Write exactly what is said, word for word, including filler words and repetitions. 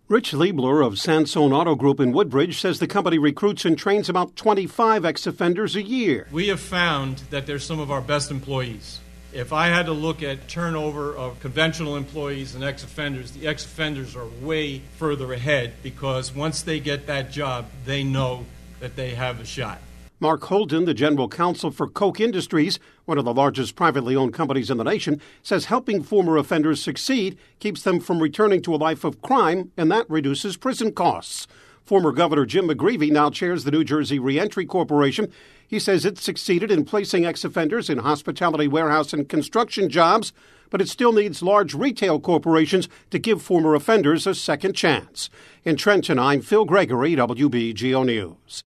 Rich Liebler of Sansone Auto Group in Woodbridge says the company recruits and trains about twenty-five ex-offenders a year. We have found that they're some of our best employees. If I had to look at turnover of conventional employees and ex-offenders, the ex-offenders are way further ahead because once they get that job, they know that they have a shot. Mark Holden, the general counsel for Koch Industries, one of the largest privately owned companies in the nation, says helping former offenders succeed keeps them from returning to a life of crime, and that reduces prison costs. Former Governor Jim McGreevey now chairs the New Jersey Reentry Corporation. He says it succeeded in placing ex-offenders in hospitality, warehouse, and construction jobs, but it still needs large retail corporations to give former offenders a second chance. In Trenton, I'm Phil Gregory, W B G O News.